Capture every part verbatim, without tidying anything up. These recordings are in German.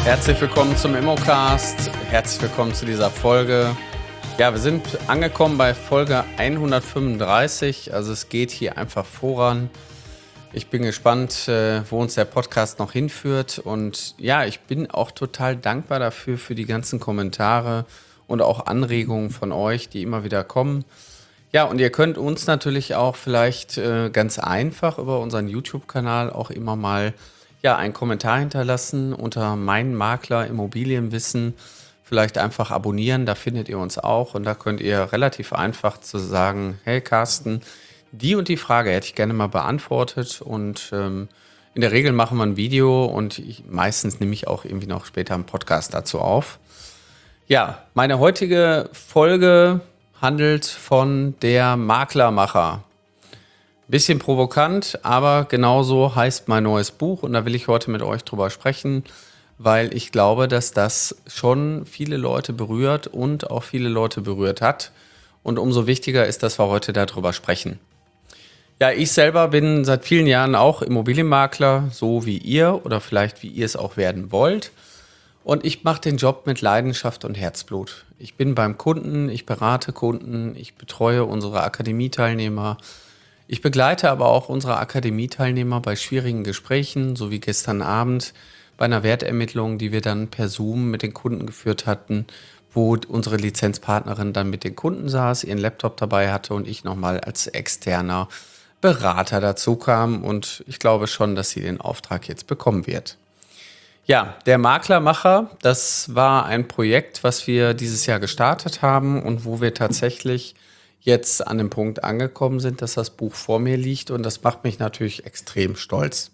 Herzlich willkommen zum Immocast. Herzlich willkommen zu dieser Folge. Ja, wir sind angekommen bei Folge hundertfünfunddreißig. Also es geht hier einfach voran. Ich bin gespannt, wo uns der Podcast noch hinführt. Und ja, ich bin auch total dankbar dafür, für die ganzen Kommentare und auch Anregungen von euch, die immer wieder kommen. Ja, und ihr könnt uns natürlich auch vielleicht äh, ganz einfach über unseren YouTube-Kanal auch immer mal ja, einen Kommentar hinterlassen unter Mein Makler Immobilienwissen. Vielleicht einfach abonnieren, da findet ihr uns auch. Und da könnt ihr relativ einfach zu sagen, hey Carsten, die und die Frage hätte ich gerne mal beantwortet. Und ähm, in der Regel machen wir ein Video und ich, meistens nehme ich auch irgendwie noch später einen Podcast dazu auf. Ja, meine heutige Folge handelt von der Maklermacher. Bisschen provokant, aber genauso heißt mein neues Buch und da will ich heute mit euch drüber sprechen, weil ich glaube, dass das schon viele Leute berührt und auch viele Leute berührt hat. Und umso wichtiger ist, dass wir heute darüber sprechen. Ja, ich selber bin seit vielen Jahren auch Immobilienmakler, so wie ihr oder vielleicht wie ihr es auch werden wollt. Und ich mache den Job mit Leidenschaft und Herzblut. Ich bin beim Kunden, ich berate Kunden, ich betreue unsere Akademieteilnehmer. Ich begleite aber auch unsere Akademieteilnehmer bei schwierigen Gesprächen, so wie gestern Abend bei einer Wertermittlung, die wir dann per Zoom mit den Kunden geführt hatten, wo unsere Lizenzpartnerin dann mit den Kunden saß, ihren Laptop dabei hatte und ich nochmal als externer Berater dazu kam. Und ich glaube schon, dass sie den Auftrag jetzt bekommen wird. Ja, der Maklermacher, das war ein Projekt, was wir dieses Jahr gestartet haben und wo wir tatsächlich jetzt an dem Punkt angekommen sind, dass das Buch vor mir liegt und das macht mich natürlich extrem stolz.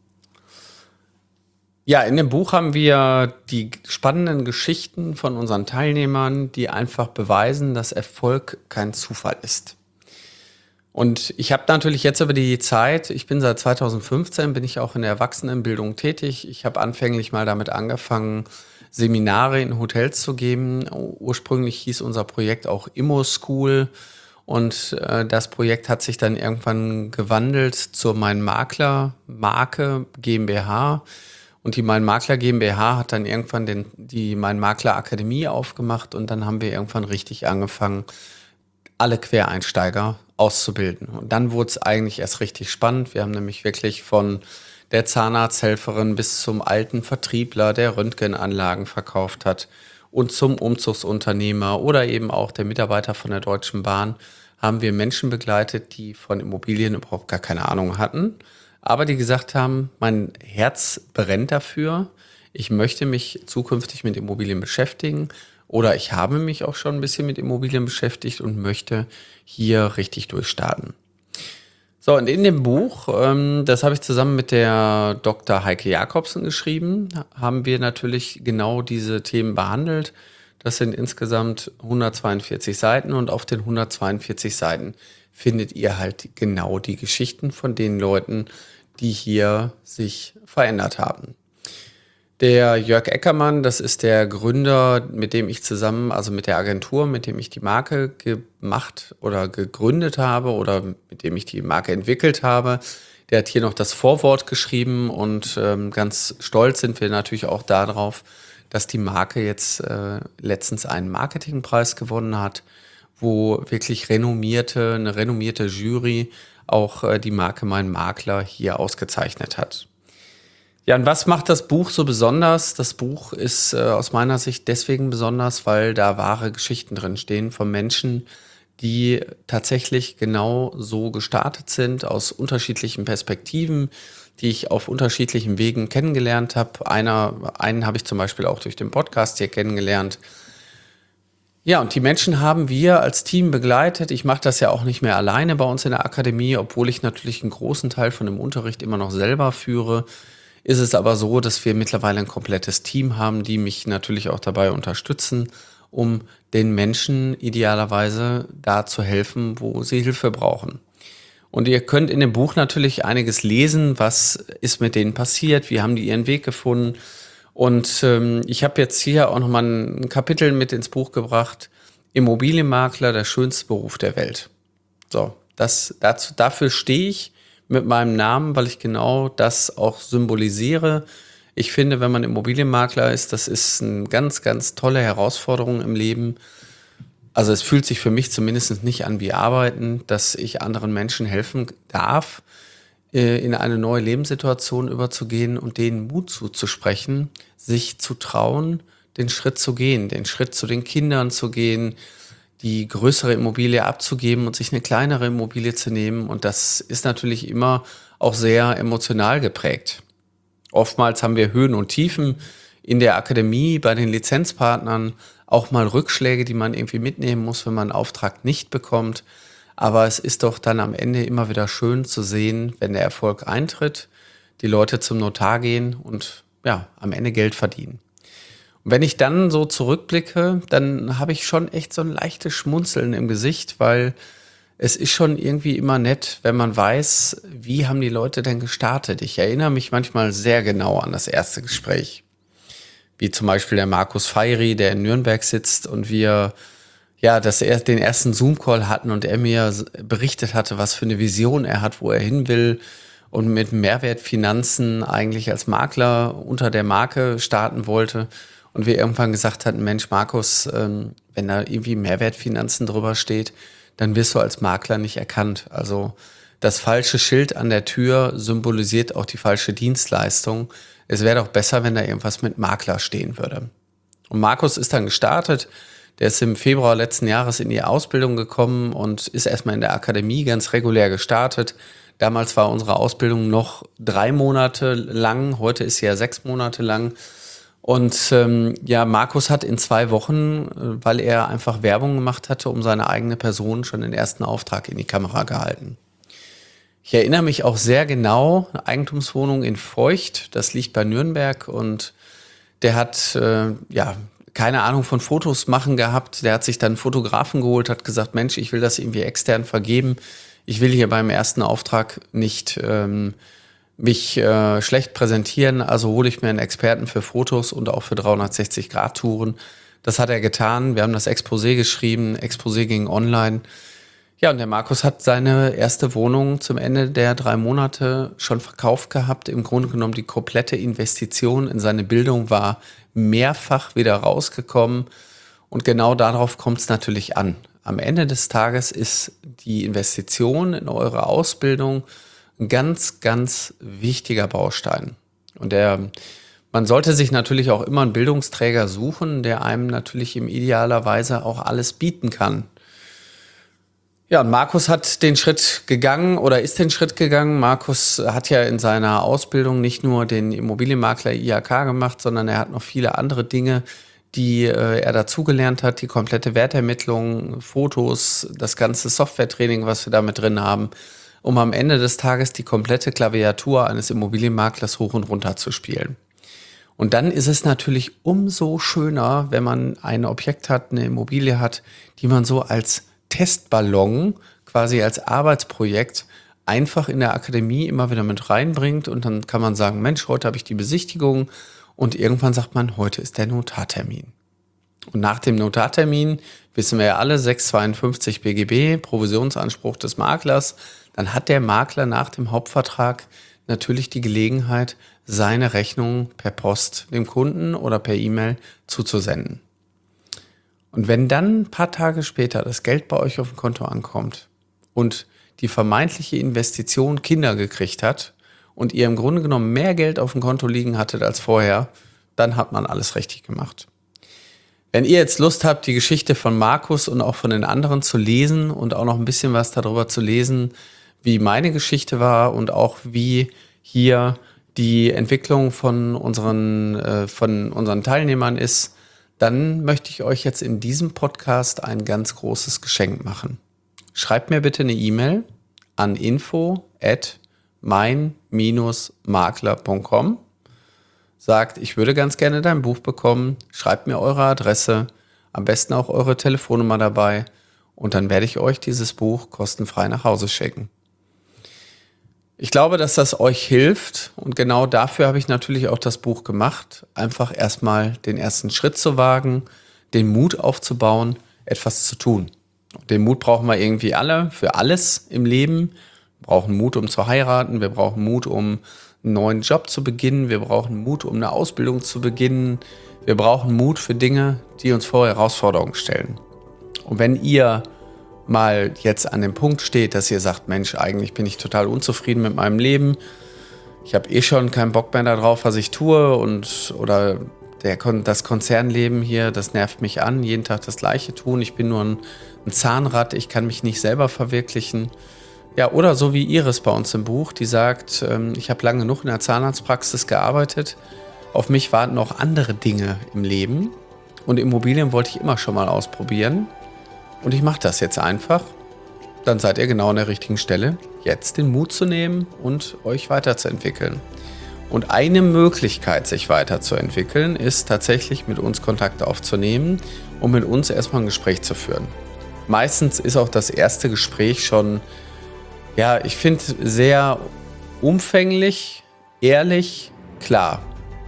Ja, in dem Buch haben wir die spannenden Geschichten von unseren Teilnehmern, die einfach beweisen, dass Erfolg kein Zufall ist. Und ich habe natürlich jetzt über die Zeit, ich bin seit zweitausendfünfzehn, bin ich auch in der Erwachsenenbildung tätig. Ich habe anfänglich mal damit angefangen, Seminare in Hotels zu geben. Ursprünglich hieß unser Projekt auch Immo School und äh, das Projekt hat sich dann irgendwann gewandelt zur Mein Makler Marke GmbH und die Mein Makler GmbH hat dann irgendwann den, die Mein Makler Akademie aufgemacht und dann haben wir irgendwann richtig angefangen, alle Quereinsteiger auszubilden. Und dann wurde es eigentlich erst richtig spannend. Wir haben nämlich wirklich von der Zahnarzthelferin bis zum alten Vertriebler, der Röntgenanlagen verkauft hat und zum Umzugsunternehmer oder eben auch der Mitarbeiter von der Deutschen Bahn haben wir Menschen begleitet, die von Immobilien überhaupt gar keine Ahnung hatten, aber die gesagt haben, mein Herz brennt dafür, ich möchte mich zukünftig mit Immobilien beschäftigen oder ich habe mich auch schon ein bisschen mit Immobilien beschäftigt und möchte hier richtig durchstarten. So, und in dem Buch, ähm, das habe ich zusammen mit der Doktor Heike Jakobsen geschrieben, haben wir natürlich genau diese Themen behandelt. Das sind insgesamt hundertzweiundvierzig Seiten und auf den hundertzweiundvierzig Seiten findet ihr halt genau die Geschichten von den Leuten, die hier sich verändert haben. Der Jörg Eckermann, das ist der Gründer, mit dem ich zusammen, also mit der Agentur, mit dem ich die Marke gemacht oder gegründet habe oder mit dem ich die Marke entwickelt habe. Der hat hier noch das Vorwort geschrieben und ähm, ganz stolz sind wir natürlich auch darauf, dass die Marke jetzt äh, letztens einen Marketingpreis gewonnen hat, wo wirklich renommierte, eine renommierte Jury auch äh, die Marke Mein Makler hier ausgezeichnet hat. Ja, und was macht das Buch so besonders? Das Buch ist äh, aus meiner Sicht deswegen besonders, weil da wahre Geschichten drin stehen von Menschen, die tatsächlich genau so gestartet sind, aus unterschiedlichen Perspektiven, die ich auf unterschiedlichen Wegen kennengelernt habe. Einer, einen habe ich zum Beispiel auch durch den Podcast hier kennengelernt. Ja, und die Menschen haben wir als Team begleitet. Ich mache das ja auch nicht mehr alleine bei uns in der Akademie, obwohl ich natürlich einen großen Teil von dem Unterricht immer noch selber führe. Ist es aber so, dass wir mittlerweile ein komplettes Team haben, die mich natürlich auch dabei unterstützen, um den Menschen idealerweise da zu helfen, wo sie Hilfe brauchen. Und ihr könnt in dem Buch natürlich einiges lesen, was ist mit denen passiert, wie haben die ihren Weg gefunden. Und ähm, ich habe jetzt hier auch nochmal ein Kapitel mit ins Buch gebracht, Immobilienmakler, der schönste Beruf der Welt. So, das, dazu, dafür stehe ich mit meinem Namen, weil ich genau das auch symbolisiere. Ich finde, wenn man Immobilienmakler ist, das ist eine ganz, ganz tolle Herausforderung im Leben. Also es fühlt sich für mich zumindest nicht an wie Arbeiten, dass ich anderen Menschen helfen darf, äh, in eine neue Lebenssituation überzugehen und denen Mut zuzusprechen, sich zu trauen, den Schritt zu gehen, den Schritt zu den Kindern zu gehen, die größere Immobilie abzugeben und sich eine kleinere Immobilie zu nehmen. Und das ist natürlich immer auch sehr emotional geprägt. Oftmals haben wir Höhen und Tiefen in der Akademie, bei den Lizenzpartnern, auch mal Rückschläge, die man irgendwie mitnehmen muss, wenn man einen Auftrag nicht bekommt. Aber es ist doch dann am Ende immer wieder schön zu sehen, wenn der Erfolg eintritt, die Leute zum Notar gehen und ja, am Ende Geld verdienen. Und wenn ich dann so zurückblicke, dann habe ich schon echt so ein leichtes Schmunzeln im Gesicht, weil es ist schon irgendwie immer nett, wenn man weiß, wie haben die Leute denn gestartet. Ich erinnere mich manchmal sehr genau an das erste Gespräch. Wie zum Beispiel der Markus Feyri, der in Nürnberg sitzt und wir ja, dass er den ersten Zoom-Call hatten und er mir berichtet hatte, was für eine Vision er hat, wo er hin will und mit Mehrwertfinanzen eigentlich als Makler unter der Marke starten wollte. Und wir irgendwann gesagt hatten, Mensch, Markus, ähm, wenn da irgendwie Mehrwertfinanzen drüber steht, dann wirst du als Makler nicht erkannt. Also das falsche Schild an der Tür symbolisiert auch die falsche Dienstleistung. Es wäre doch besser, wenn da irgendwas mit Makler stehen würde. Und Markus ist dann gestartet. Der ist im Februar letzten Jahres in die Ausbildung gekommen und ist erstmal in der Akademie ganz regulär gestartet. Damals war unsere Ausbildung noch drei Monate lang, heute ist sie ja sechs Monate lang. Und ähm, ja, Markus hat in zwei Wochen, äh, weil er einfach Werbung gemacht hatte, um seine eigene Person schon den ersten Auftrag in die Kamera gehalten. Ich erinnere mich auch sehr genau, eine Eigentumswohnung in Feucht, das liegt bei Nürnberg und der hat äh, ja keine Ahnung von Fotos machen gehabt. Der hat sich dann einen Fotografen geholt, hat gesagt, Mensch, ich will das irgendwie extern vergeben. Ich will hier beim ersten Auftrag nicht ähm, mich äh, schlecht präsentieren, also hole ich mir einen Experten für Fotos und auch für dreihundertsechzig Grad Touren. Das hat er getan. Wir haben das Exposé geschrieben. Exposé ging online. Ja, und der Markus hat seine erste Wohnung zum Ende der drei Monate schon verkauft gehabt. Im Grunde genommen die komplette Investition in seine Bildung war mehrfach wieder rausgekommen. Und genau darauf kommt es natürlich an. Am Ende des Tages ist die Investition in eure Ausbildung ein ganz, ganz wichtiger Baustein. Und der, man sollte sich natürlich auch immer einen Bildungsträger suchen, der einem natürlich im idealerweise auch alles bieten kann. Ja, und Markus hat den Schritt gegangen oder ist den Schritt gegangen. Markus hat ja in seiner Ausbildung nicht nur den Immobilienmakler I H K gemacht, sondern er hat noch viele andere Dinge, die äh, er dazugelernt hat. Die komplette Wertermittlung, Fotos, das ganze Softwaretraining, was wir da mit drin haben, um am Ende des Tages die komplette Klaviatur eines Immobilienmaklers hoch und runter zu spielen. Und dann ist es natürlich umso schöner, wenn man ein Objekt hat, eine Immobilie hat, die man so als Testballon, quasi als Arbeitsprojekt, einfach in der Akademie immer wieder mit reinbringt. Und dann kann man sagen, Mensch, heute habe ich die Besichtigung. Und irgendwann sagt man, heute ist der Notartermin. Und nach dem Notartermin, wissen wir ja alle, sechs zweiundfünfzig B G B, Provisionsanspruch des Maklers, dann hat der Makler nach dem Hauptvertrag natürlich die Gelegenheit, seine Rechnung per Post dem Kunden oder per E-Mail zuzusenden. Und wenn dann ein paar Tage später das Geld bei euch auf dem Konto ankommt und die vermeintliche Investition Kinder gekriegt hat und ihr im Grunde genommen mehr Geld auf dem Konto liegen hattet als vorher, dann hat man alles richtig gemacht. Wenn ihr jetzt Lust habt, die Geschichte von Markus und auch von den anderen zu lesen und auch noch ein bisschen was darüber zu lesen, wie meine Geschichte war und auch wie hier die Entwicklung von unseren, äh, von unseren Teilnehmern ist, dann möchte ich euch jetzt in diesem Podcast ein ganz großes Geschenk machen. Schreibt mir bitte eine E-Mail an info at mein Bindestrich makler punkt com. Sagt, ich würde ganz gerne dein Buch bekommen. Schreibt mir eure Adresse, am besten auch eure Telefonnummer dabei und dann werde ich euch dieses Buch kostenfrei nach Hause schicken. Ich glaube, dass das euch hilft und genau dafür habe ich natürlich auch das Buch gemacht. Einfach erstmal den ersten Schritt zu wagen, den Mut aufzubauen, etwas zu tun. Den Mut brauchen wir irgendwie alle, für alles im Leben. Wir brauchen Mut, um zu heiraten. Wir brauchen Mut, um einen neuen Job zu beginnen. Wir brauchen Mut, um eine Ausbildung zu beginnen. Wir brauchen Mut für Dinge, die uns vor Herausforderungen stellen. Und wenn ihr mal jetzt an dem Punkt steht, dass ihr sagt, Mensch, eigentlich bin ich total unzufrieden mit meinem Leben. Ich habe eh schon keinen Bock mehr darauf, was ich tue. Und, oder der, das Konzernleben hier, das nervt mich an. Jeden Tag das Gleiche tun. Ich bin nur ein, ein Zahnrad. Ich kann mich nicht selber verwirklichen. Ja, oder so wie Iris bei uns im Buch, die sagt, ähm, ich habe lange genug in der Zahnarztpraxis gearbeitet. Auf mich warten noch andere Dinge im Leben. Und Immobilien wollte ich immer schon mal ausprobieren. Und ich mache das jetzt einfach. Dann seid ihr genau an der richtigen Stelle, jetzt den Mut zu nehmen und euch weiterzuentwickeln. Und eine Möglichkeit, sich weiterzuentwickeln, ist tatsächlich mit uns Kontakt aufzunehmen und mit uns erstmal ein Gespräch zu führen. Meistens ist auch das erste Gespräch schon, ja, ich finde, sehr umfänglich, ehrlich, klar.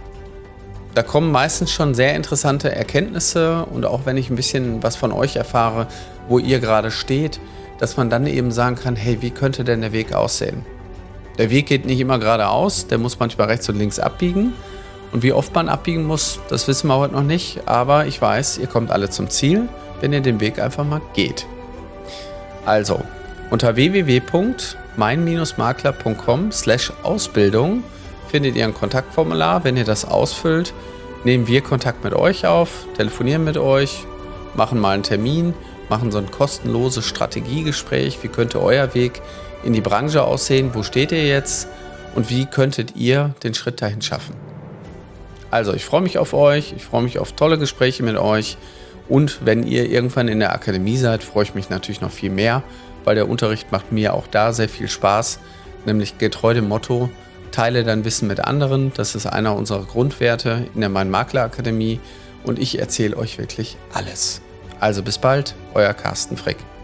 Da kommen meistens schon sehr interessante Erkenntnisse und auch wenn ich ein bisschen was von euch erfahre, wo ihr gerade steht, dass man dann eben sagen kann, hey, wie könnte denn der Weg aussehen? Der Weg geht nicht immer geradeaus, der muss manchmal rechts und links abbiegen. Und wie oft man abbiegen muss, das wissen wir heute noch nicht. Aber ich weiß, ihr kommt alle zum Ziel, wenn ihr den Weg einfach mal geht. Also, unter w w w punkt mein makler punkt com slash Ausbildung findet ihr ein Kontaktformular. Wenn ihr das ausfüllt, nehmen wir Kontakt mit euch auf, telefonieren mit euch, machen mal einen Termin, machen so ein kostenloses Strategiegespräch. Wie könnte euer Weg in die Branche aussehen? Wo steht ihr jetzt? Und wie könntet ihr den Schritt dahin schaffen? Also, ich freue mich auf euch. Ich freue mich auf tolle Gespräche mit euch. Und wenn ihr irgendwann in der Akademie seid, freue ich mich natürlich noch viel mehr, weil der Unterricht macht mir auch da sehr viel Spaß. Nämlich getreu dem Motto, teile dein Wissen mit anderen. Das ist einer unserer Grundwerte in der Mein Makler Akademie. Und ich erzähle euch wirklich alles. Also bis bald, euer Carsten Frick.